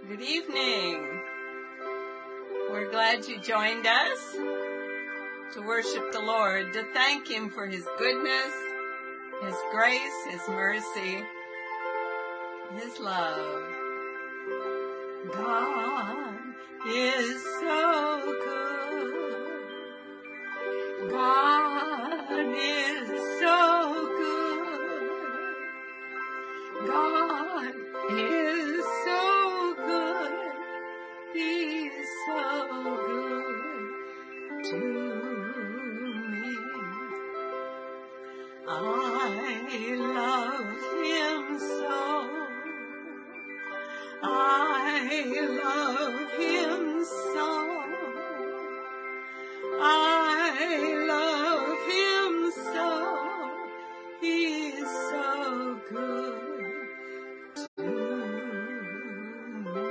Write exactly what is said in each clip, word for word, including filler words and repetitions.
Good evening. We're glad you joined us to worship the Lord, to thank Him for His goodness, His grace, His mercy, His love. God is so good. God is so good. God is so good. He's so good to me. I love Him so. I love Him so. I love Him so. He's so good to me.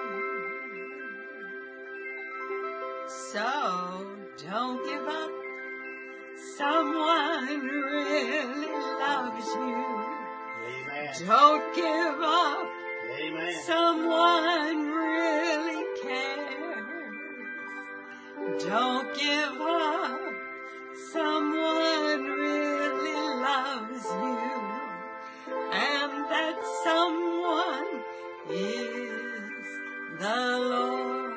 So don't give up. Someone really loves you. Amen. Don't give up. Amen. Someone really cares. Don't give up. Someone really loves you. And that someone is the Lord.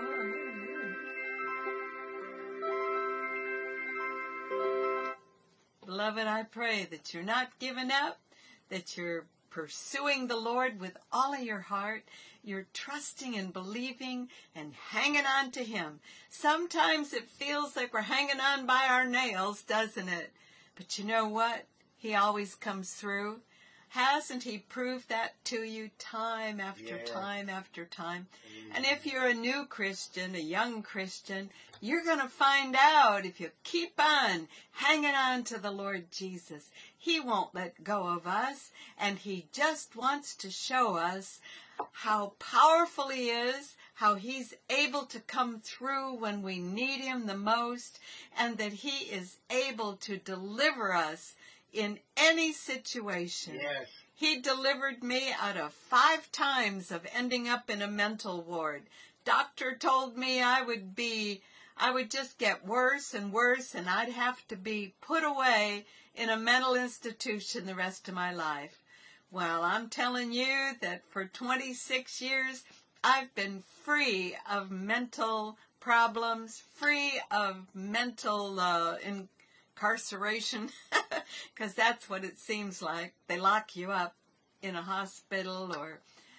Beloved, I pray that you're not giving up, that you're pursuing the Lord with all of your heart. You're trusting and believing and hanging on to Him. Sometimes it feels like we're hanging on by our nails, doesn't it? But you know what? He always comes through. Hasn't He proved that to you time after Yeah. time after time? Amen. And if you're a new Christian, a young Christian, you're going to find out if you keep on hanging on to the Lord Jesus. He won't let go of us, and He just wants to show us how powerful He is, how He's able to come through when we need Him the most, and that He is able to deliver us in any situation. Yes. He delivered me out of five times of ending up in a mental ward. Doctor told me I would be, I would just get worse and worse, and I'd have to be put away in a mental institution the rest of my life. Well, I'm telling you that for twenty-six years, I've been free of mental problems, free of mental uh, incarceration, because that's what it seems like. They lock you up in a hospital or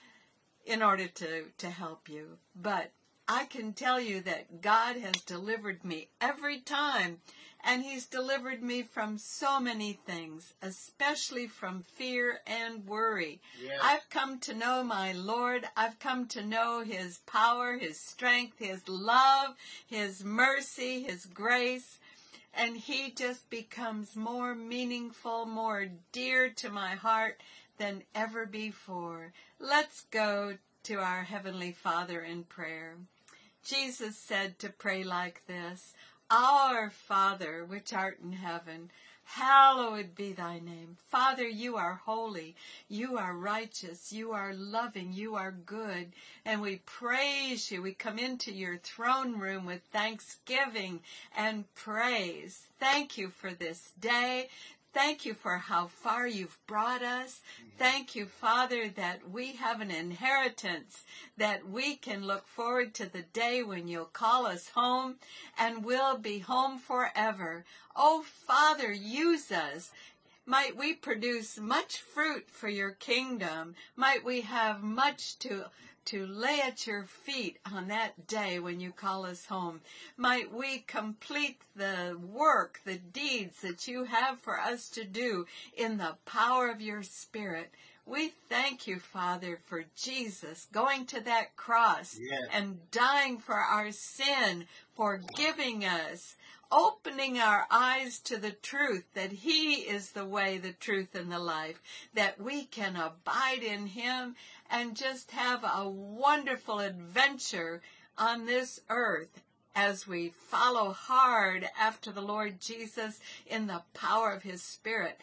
in order to, to help you. But I can tell you that God has delivered me every time, and He's delivered me from so many things, especially from fear and worry. Yes. I've come to know my Lord. I've come to know His power, His strength, His love, His mercy, His grace. And He just becomes more meaningful, more dear to my heart than ever before. Let's go to our Heavenly Father in prayer. Jesus said to pray like this: Our Father, which art in heaven, hallowed be thy name. Father, you are holy, you are righteous, you are loving, you are good, and we praise you. We come into your throne room with thanksgiving and praise. Thank you for this day. Thank you for how far you've brought us. Thank you, Father, that we have an inheritance, that we can look forward to the day when you'll call us home, and we'll be home forever. Oh, Father, use us. Might we produce much fruit for your kingdom. Might we have much to to lay at your feet on that day when you call us home. Might we complete the work, the deeds that you have for us to do in the power of your Spirit. We thank you, Father, for Jesus going to that cross Yes. and dying for our sin, forgiving us, opening our eyes to the truth that He is the way, the truth, and the life, that we can abide in Him and just have a wonderful adventure on this earth as we follow hard after the Lord Jesus in the power of His Spirit.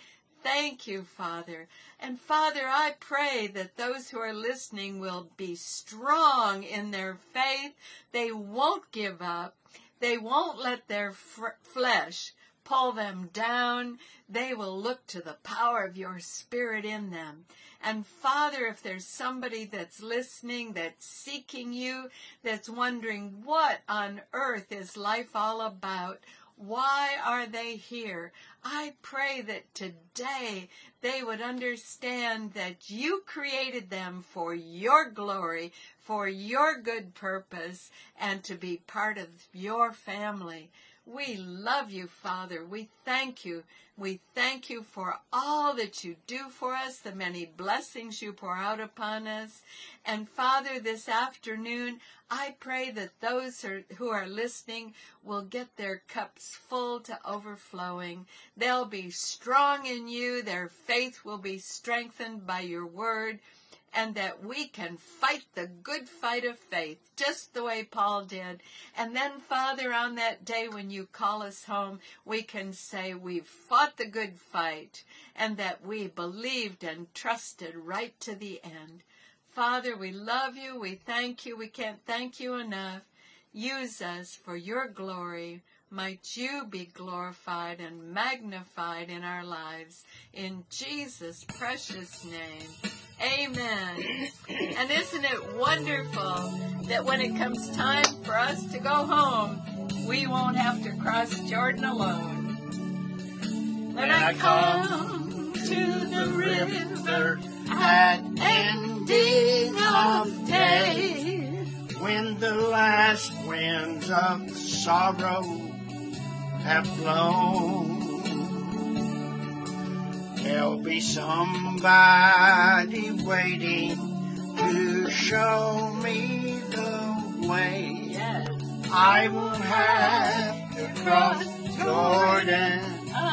thank you, Father. And Father, I pray that those who are listening will be strong in their faith. They won't give up. They won't let their fr- flesh pull them down. They will look to the power of your Spirit in them. And Father, if there's somebody that's listening, that's seeking you, that's wondering what on earth is life all about, why are they here? I pray that today they would understand that you created them for your glory, for your good purpose, and to be part of your family. We love you, Father. We thank you. We thank you for all that you do for us, the many blessings you pour out upon us. And Father, this afternoon, I pray that those who are listening will get their cups full to overflowing. They'll be strong in you. Their faith will be strengthened by your word. And that we can fight the good fight of faith, just the way Paul did. And then, Father, on that day when you call us home, we can say we've fought the good fight and that we believed and trusted right to the end. Father, we love you. We thank you. We can't thank you enough. Use us for your glory. Might you be glorified and magnified in our lives. In Jesus' precious name. Amen. And isn't it wonderful that when it comes time for us to go home, we won't have to cross Jordan alone. When I come to the river at ending of day, When the last winds of sorrow have blown, there'll be somebody waiting to show me the way. yes, I won't have to cross Jordan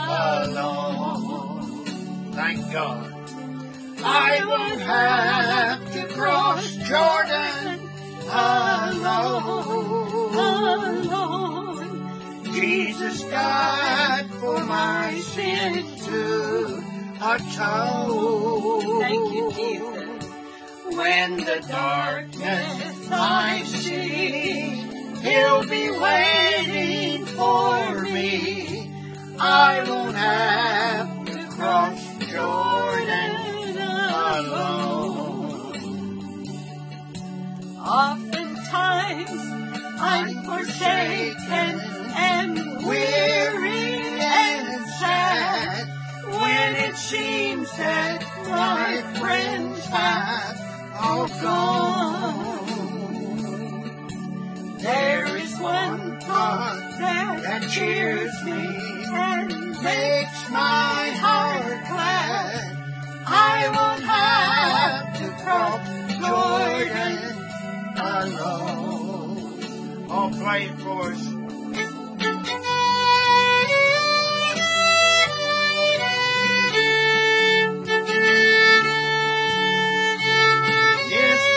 alone. Thank God. I won't have to cross Jordan alone. alone. Jesus died for my sins to atone. Thank you, Jesus. When the darkness I see, He'll be waiting for me. I won't have to cross Jordan alone. Oftentimes I'm forsaken and weary and sad, When it seems that my friends have all gone, there is one thought that that cheers me and makes my heart glad. I won't have to cross Jordan alone. Oh, play it for us. Yes,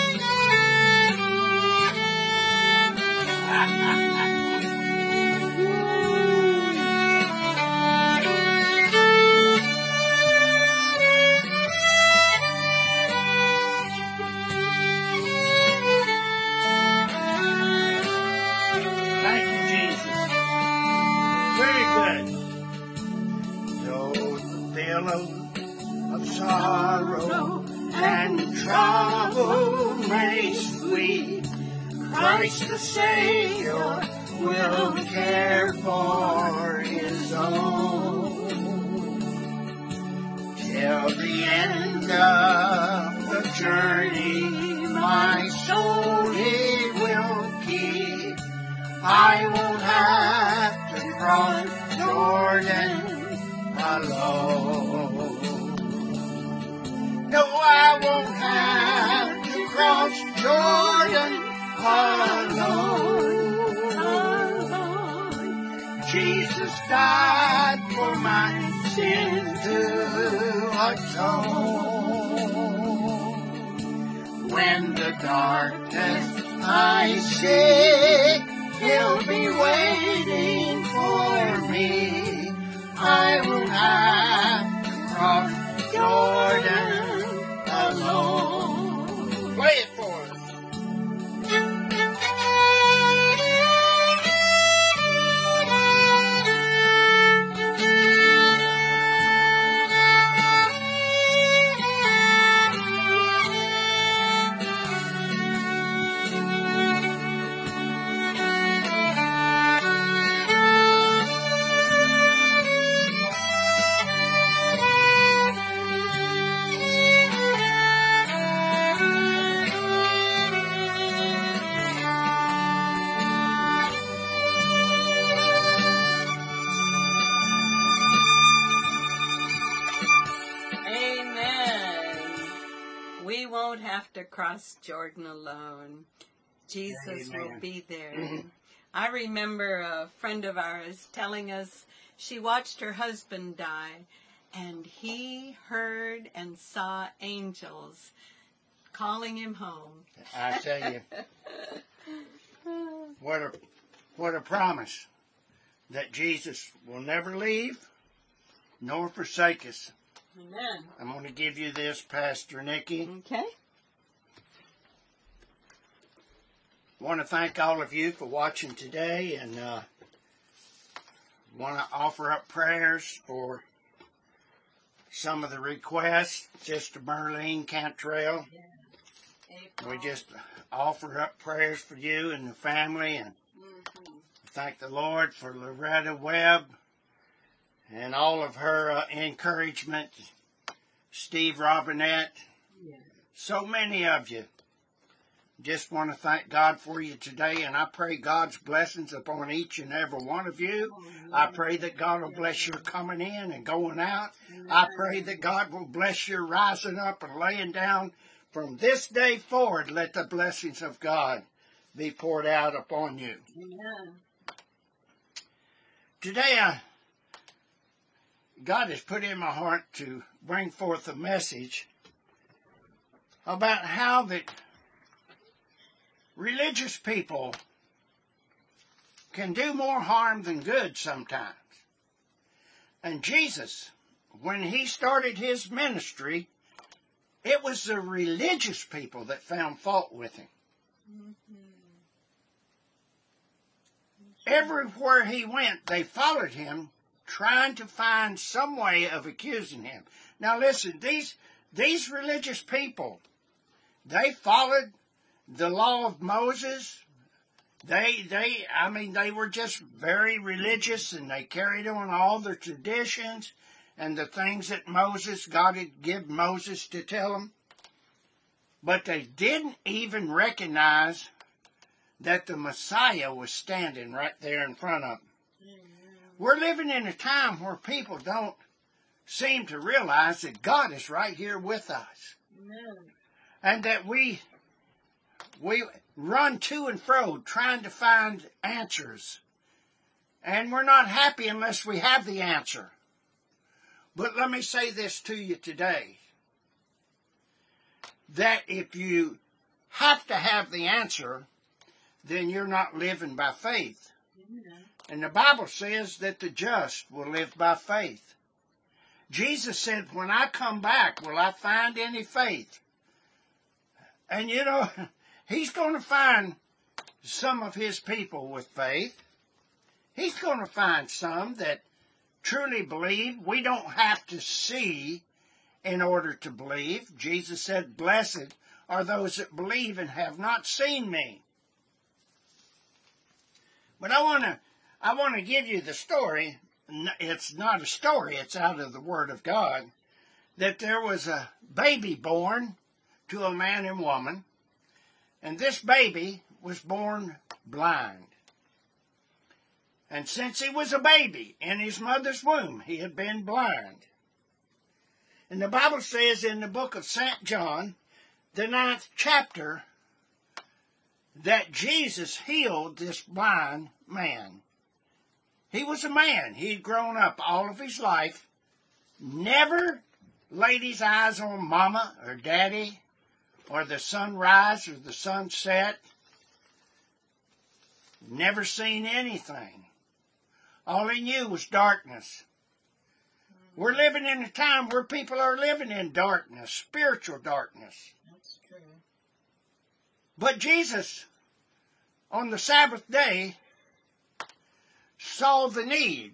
thank you, Jesus. Very good. Though the billow of sorrow and trouble may sweep, Christ the Savior will care for His own. Till the end of the journey, my soul He will keep. I won't have to cross Jordan alone. No, I won't have to cross Jordan alone. Jesus died for my sins to atone. When the darkness I see, He'll be waiting for me. I will have to We won't have to cross Jordan alone. Jesus Amen. will be there. I remember a friend of ours telling us she watched her husband die, and he heard and saw angels calling him home. I tell you, what a what a promise that Jesus will never leave nor forsake us. Amen. I'm going to give you this, Pastor Nikki. Okay. I want to thank all of you for watching today, and uh, want to offer up prayers for some of the requests. Sister Merlene Cantrell. Yeah. We just offer up prayers for you and the family, and Mm-hmm. thank the Lord for Loretta Webb and all of her uh, encouragement. Steve Robinette, Yeah. so many of you. Just want to thank God for you today, and I pray God's blessings upon each and every one of you. I pray that God will bless your coming in and going out. I pray that God will bless your rising up and laying down. From this day forward, let the blessings of God be poured out upon you. Amen. Today, I, God has put in my heart to bring forth a message about how that religious people can do more harm than good sometimes. And Jesus, when he started his ministry, it was the religious people that found fault with him. Mm-hmm. Everywhere he went, they followed him, trying to find some way of accusing him. Now listen, these, these religious people, they followed the law of Moses. They, they, I mean, they were just very religious, and they carried on all the traditions and the things that Moses, God had given Moses to tell them. But they didn't even recognize that the Messiah was standing right there in front of them. Mm-hmm. We're living in a time where people don't seem to realize that God is right here with us. Amen. And that we we run to and fro trying to find answers. And we're not happy unless we have the answer. But let me say this to you today. That if you have to have the answer, then you're not living by faith. Amen. And the Bible says that the just will live by faith. Jesus said, when I come back, will I find any faith? And you know, he's going to find some of his people with faith. He's going to find some that truly believe. We don't have to see in order to believe. Jesus said, blessed are those that believe and have not seen me. But I want to I want to give you the story. It's not a story, it's out of the Word of God. That there was a baby born to a man and woman, and this baby was born blind. And since he was a baby in his mother's womb, he had been blind. And the Bible says in the book of Saint John, the ninth chapter, that Jesus healed this blind man. He was a man. He'd grown up all of his life, never laid his eyes on mama or daddy or the sunrise or the sunset. Never seen anything. All he knew was darkness. We're living in a time where people are living in darkness, spiritual darkness. That's true. But Jesus, on the Sabbath day, saw the need.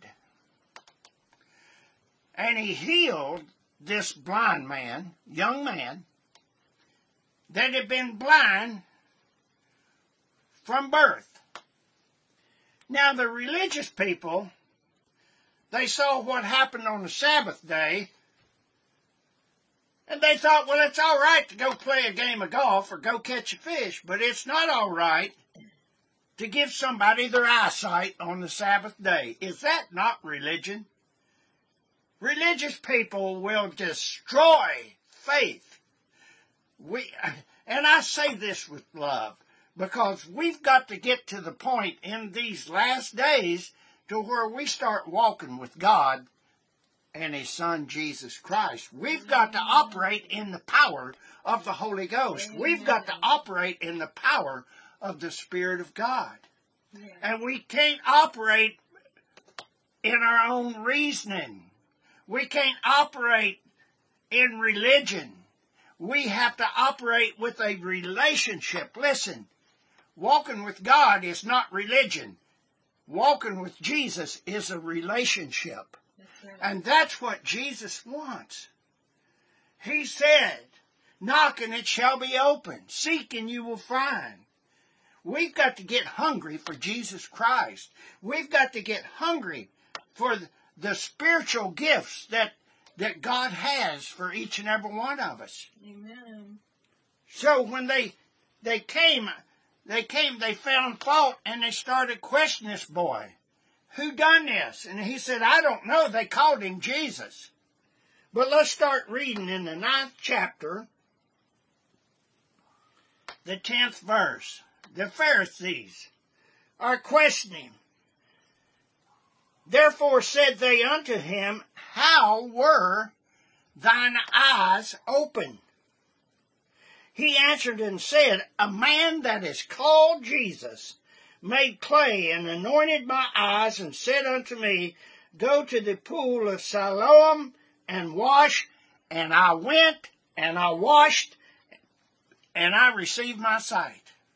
And he healed this blind man, young man, that had been blind from birth. Now the religious people, they saw what happened on the Sabbath day, and they thought, well, it's all right to go play a game of golf or go catch a fish, but it's not all right to give somebody their eyesight on the Sabbath day. Is that not religion? Religious people will destroy faith. we, and I say this with love, because we've got to get to the point in these last days to where we start walking with God and His Son, Jesus Christ. We've got to operate in the power of the Holy Ghost. Amen. We've got to operate in the power of the Spirit of God. Yeah. And we can't operate in our own reasoning. We can't operate in religion. We have to operate with a relationship. Listen, walking with God is not religion. Walking with Jesus is a relationship. That's right. And that's what Jesus wants. He said, knock and it shall be opened. Seek and you will find. We've got to get hungry for Jesus Christ. We've got to get hungry for the spiritual gifts that, that God has for each and every one of us. Amen. So when they they came, they came, they found fault, and they started questioning this boy. Who done this? And he said, I don't know. They called him Jesus. But let's start reading in the ninth chapter, the tenth verse. The Pharisees are questioning. Therefore said they unto him, how were thine eyes opened? He answered and said, a man that is called Jesus made clay and anointed my eyes and said unto me, go to the pool of Siloam and wash. And I went and I washed and I received my sight.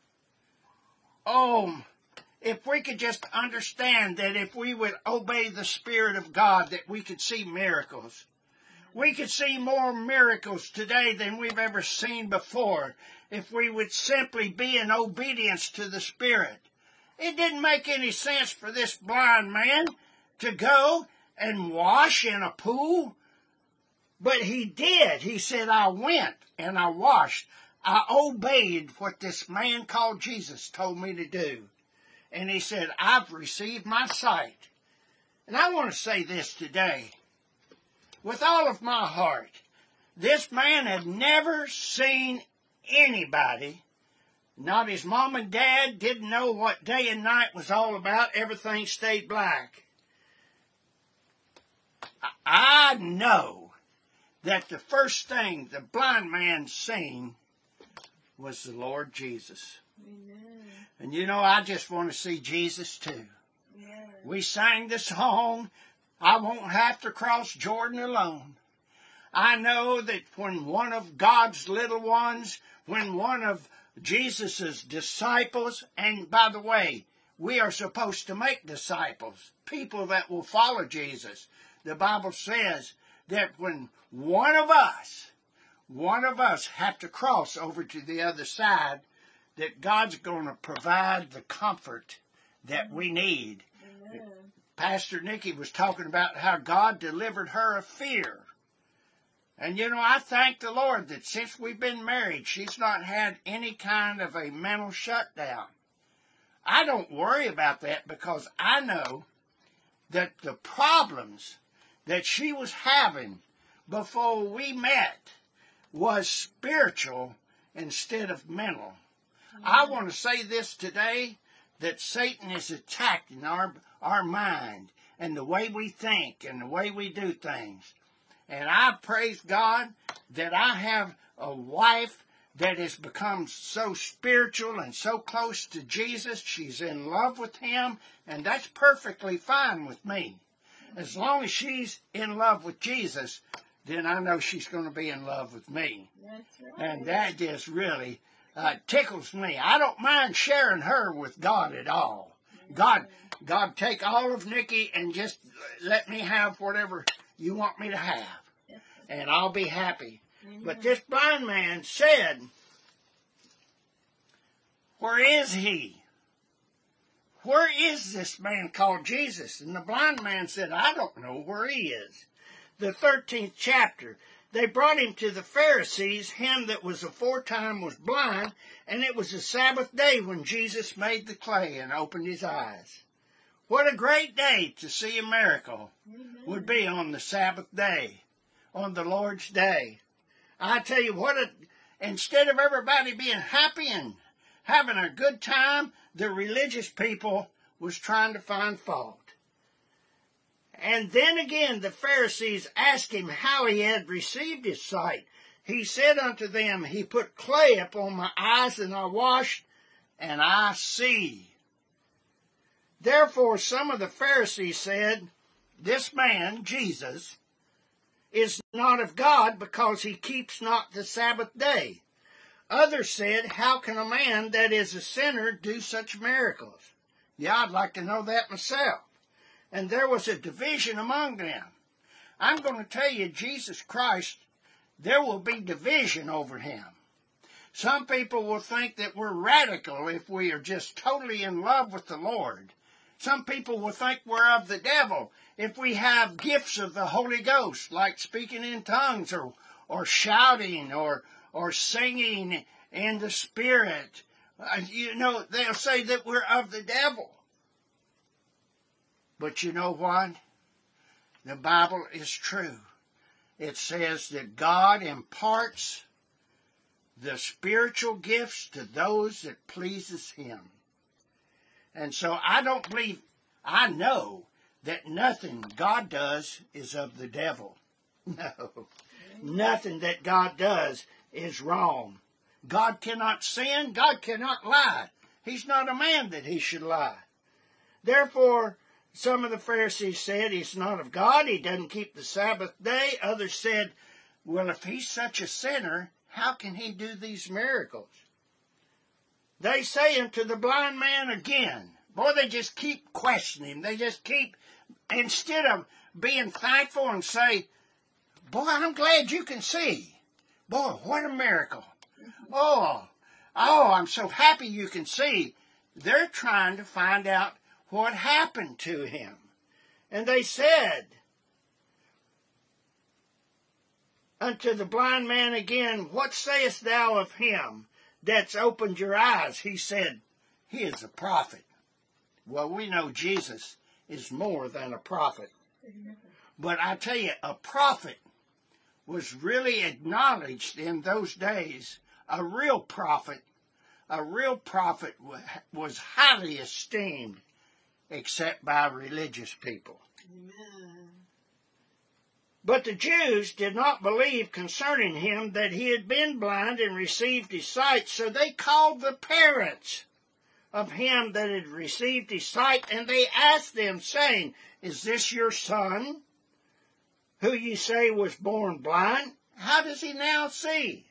Oh, if we could just understand that if we would obey the Spirit of God, that we could see miracles. We could see more miracles today than we've ever seen before if we would simply be in obedience to the Spirit. It didn't make any sense for this blind man to go and wash in a pool, but he did. He said, I went and I washed. I obeyed what this man called Jesus told me to do. And he said, I've received my sight. And I want to say this today. With all of my heart, this man had never seen anybody. Not his mom and dad, didn't know what day and night was all about. Everything stayed black. I know that the first thing the blind man seen was the Lord Jesus. Amen. And you know, I just want to see Jesus too. Yeah. We sang the song, I won't have to cross Jordan alone. I know that when one of God's little ones, when one of Jesus' disciples, and by the way, we are supposed to make disciples, people that will follow Jesus. The Bible says that when one of us One of us have to cross over to the other side, that God's going to provide the comfort that we need. Amen. Pastor Nikki was talking about how God delivered her of fear. And you know, I thank the Lord that since we've been married, she's not had any kind of a mental shutdown. I don't worry about that because I know that the problems that she was having before we met was spiritual instead of mental. Mm-hmm. I want to say this today, that Satan is attacking our, our mind and the way we think and the way we do things. And I praise God that I have a wife that has become so spiritual and so close to Jesus. She's in love with Him, and that's perfectly fine with me. As long as she's in love with Jesus, then I know she's going to be in love with me. That's right. And that just really uh, tickles me. I don't mind sharing her with God at all. God, God, take all of Nikki and just let me have whatever you want me to have, and I'll be happy. Amen. But this blind man said, where is he? Where is this man called Jesus? And the blind man said, I don't know where he is. The thirteenth chapter, they brought him to the Pharisees, him that was aforetime was blind, and it was the Sabbath day when Jesus made the clay and opened his eyes. What a great day to see a miracle. Amen. Would be on the Sabbath day, on the Lord's day. I tell you what, a, instead of everybody being happy and having a good time, the religious people was trying to find fault. And then again the Pharisees asked him how he had received his sight. He said unto them, He put clay upon my eyes, and I washed, and I see. Therefore some of the Pharisees said, This man, Jesus, is not of God, because he keeps not the Sabbath day. Others said, How can a man that is a sinner do such miracles? Yeah, I'd like to know that myself. And there was a division among them. I'm going to tell you, Jesus Christ, there will be division over him. Some people will think that we're radical if we are just totally in love with the Lord. Some people will think we're of the devil if we have gifts of the Holy Ghost, like speaking in tongues or, or shouting or, or singing in the Spirit. Uh, you know, they'll say that we're of the devil. But you know what? The Bible is true. It says that God imparts the spiritual gifts to those that pleases him. And so I don't believe, I know that nothing God does is of the devil. No. Nothing that God does is wrong. God cannot sin. God cannot lie. He's not a man that he should lie. Therefore, some of the Pharisees said, He's not of God. He doesn't keep the Sabbath day. Others said, Well, if he's such a sinner, how can he do these miracles? They say unto the blind man again. Boy, they just keep questioning him. They just keep, instead of being thankful and say, Boy, I'm glad you can see. Boy, what a miracle. Oh, oh, I'm so happy you can see. They're trying to find out what happened to him. And they said unto the blind man again, What sayest thou of him that's opened your eyes? He said, He is a prophet. Well, we know Jesus is more than a prophet. But I tell you, a prophet was really acknowledged in those days. A real prophet, a real prophet was highly esteemed, except by religious people. Amen. But the Jews did not believe concerning him that he had been blind and received his sight, so they called the parents of him that had received his sight, and they asked them, saying, Is this your son, who ye say was born blind? How does he now see?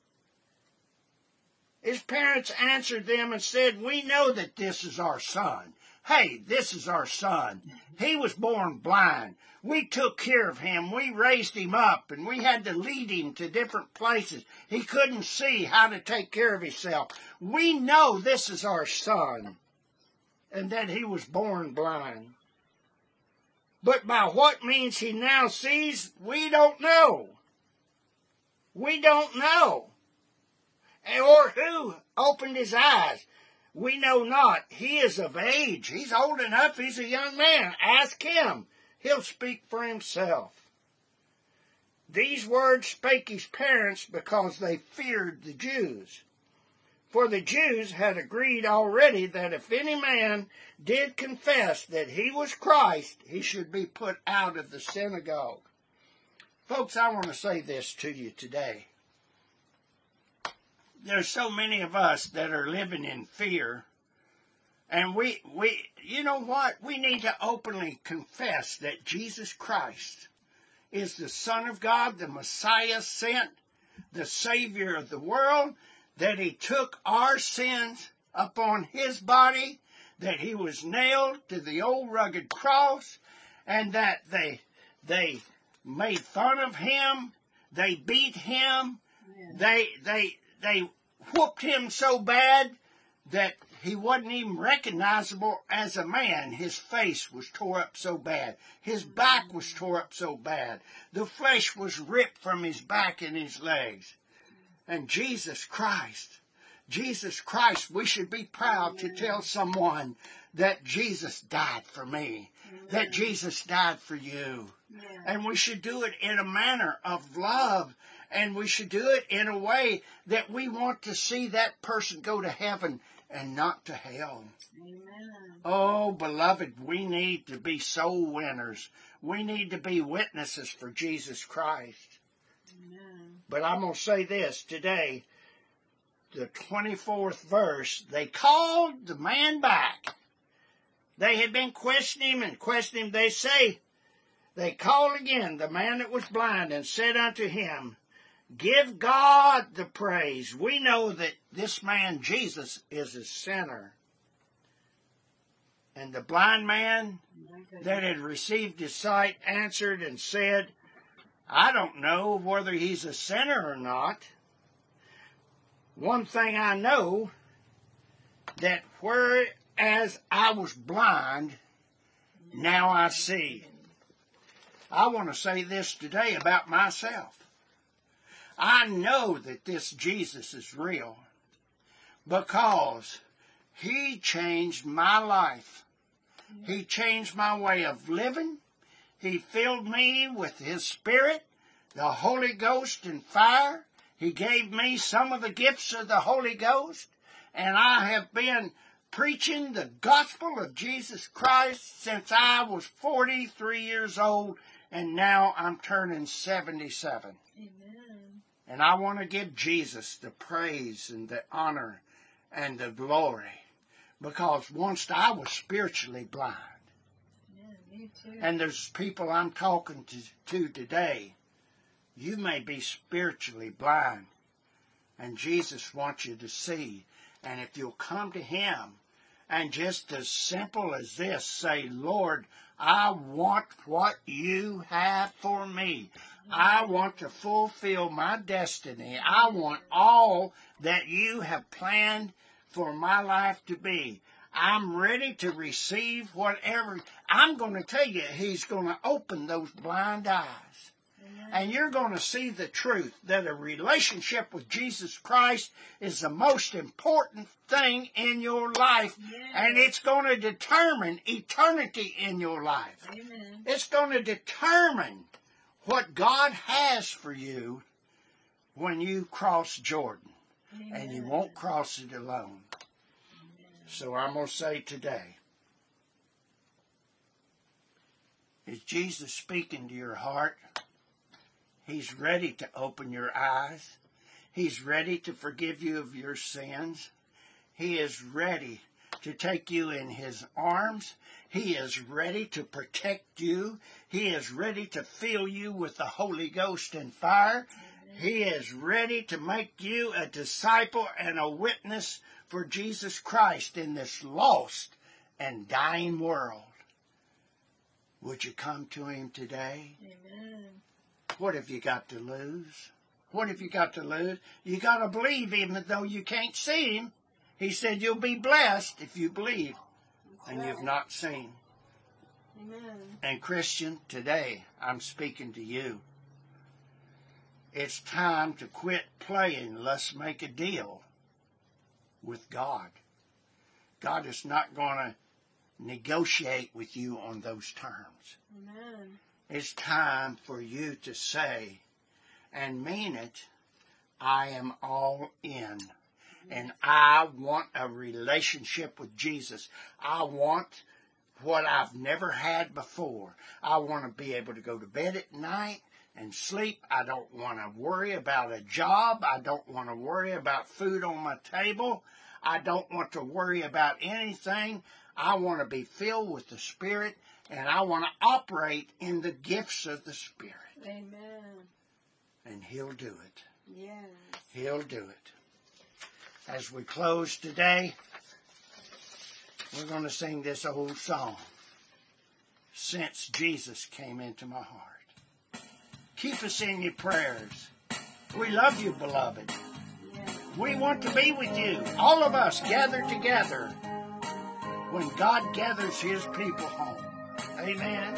His parents answered them and said, We know that this is our son. Hey, this is our son. He was born blind. We took care of him. We raised him up, and we had to lead him to different places. He couldn't see how to take care of himself. We know this is our son, and that he was born blind. But by what means he now sees, we don't know. We don't know. Or who opened his eyes. We know not. He is of age. He's old enough. He's a young man. Ask him. He'll speak for himself. These words spake his parents because they feared the Jews. For the Jews had agreed already that if any man did confess that he was Christ, he should be put out of the synagogue. Folks, I want to say this to you today. There's so many of us that are living in fear, and we, we, you know what? We need to openly confess that Jesus Christ is the Son of God, the Messiah sent, the Savior of the world, that he took our sins upon his body, that he was nailed to the old rugged cross, and that they, they made fun of him, they beat him, yeah. they, they, they whooped him so bad that he wasn't even recognizable as a man. His face was tore up so bad. His back was tore up so bad. The flesh was ripped from his back and his legs. And Jesus Christ, Jesus Christ, we should be proud to tell someone that Jesus died for me, that Jesus died for you. And we should do it in a manner of love And we should do it in a way that we want to see that person go to heaven and not to hell. Amen. Oh, beloved, we need to be soul winners. We need to be witnesses for Jesus Christ. Amen. But I'm going to say this today. The twenty-fourth verse, they called the man back. They had been questioning him and questioning him. They say, they called again the man that was blind and said unto him, give God the praise. We know that this man, Jesus, is a sinner. And the blind man that had received his sight answered and said, I don't know whether he's a sinner or not. One thing I know, that whereas I was blind, now I see. I want to say this today about myself. I know that this Jesus is real because he changed my life. He changed my way of living. He filled me with his Spirit, the Holy Ghost and fire. He gave me some of the gifts of the Holy Ghost, and I have been preaching the gospel of Jesus Christ since I was forty-three years old, and now I'm turning seventy-seven. Amen. And I want to give Jesus the praise and the honor and the glory, because once I was spiritually blind. Yeah, me too. And there's people I'm talking to, to today. You may be spiritually blind, and Jesus wants you to see. And if you'll come to him, and just as simple as this, say, Lord, I want what you have for me. I want to fulfill my destiny. I want all that you have planned for my life to be. I'm ready to receive whatever. I'm going to tell you, he's going to open those blind eyes. And you're going to see the truth that a relationship with Jesus Christ is the most important thing in your life. Yes. And it's going to determine eternity in your life. Amen. It's going to determine what God has for you when you cross Jordan. Amen. And you won't cross it alone. Amen. So I'm going to say today, is Jesus speaking to your heart? He's ready to open your eyes. He's ready to forgive you of your sins. He is ready to take you in his arms. He is ready to protect you. He is ready to fill you with the Holy Ghost and fire. Amen. He is ready to make you a disciple and a witness for Jesus Christ in this lost and dying world. Would you come to him today? Amen. What have you got to lose? What have you got to lose? You got to believe even though you can't see him. He said you'll be blessed if you believe and you've not seen. Amen. And Christian, today I'm speaking to you. It's time to quit playing let's make a deal with God. God is not going to negotiate with you on those terms. Amen. It's time for you to say and mean it, I am all in. And I want a relationship with Jesus. I want what I've never had before. I want to be able to go to bed at night and sleep. I don't want to worry about a job. I don't want to worry about food on my table. I don't want to worry about anything. I want to be filled with the Spirit. And I want to operate in the gifts of the Spirit. Amen. And he'll do it. Yes. He'll do it. As we close today, we're going to sing this old song, Since Jesus Came Into My Heart. Keep us in your prayers. We love you, beloved. Yes. We want to be with you, all of us gathered together when God gathers his people home. Amen.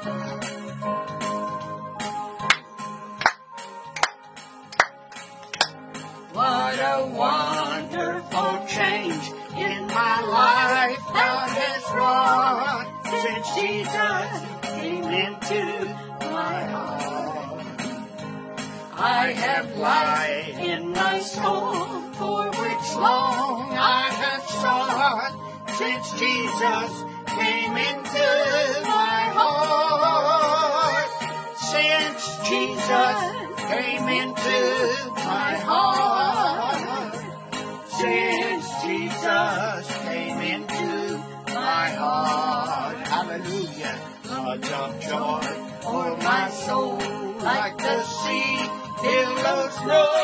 What a wonderful change in my life God has wrought since Jesus came into my heart. I have life in my soul, for which long I have sought, since Jesus came into my heart. Since Jesus came into my heart. Since Jesus came into my heart. Hallelujah. Floods of joy o'er my soul, like the sea billows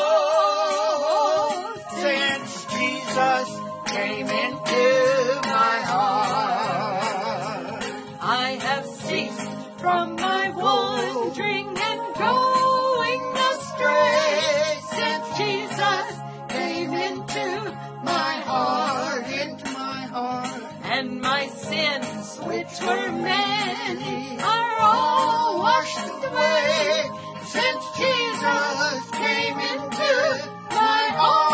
roll. Since Jesus came into my heart, I have ceased from my wandering and going astray. Since Jesus came into my heart, into my heart, and my sins, which were many, are all washed away. Since Jesus came into my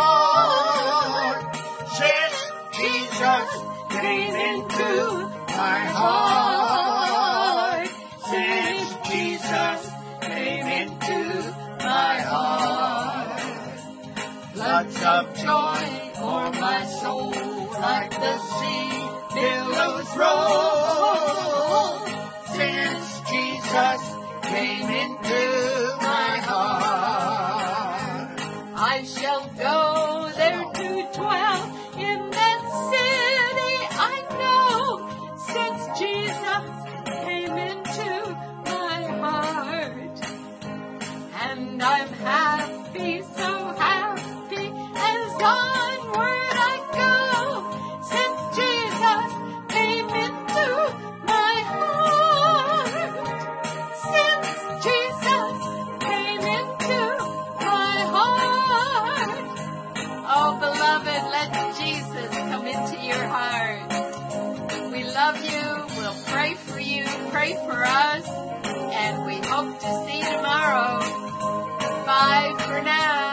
heart, since Jesus came into my heart, since Jesus came into my heart, floods of joy o'er my soul, like the sea billows roll. Since Jesus came into my heart, I shall go there to dwell in that city I know. Since Jesus came into my heart, and I'm happy, so happy, as onward I go. Since Jesus came into my heart, since Jesus came into my heart. Oh, beloved, let Jesus come into your heart. We love you. We'll pray for you. Pray for us. And we hope to see you tomorrow. Bye for now.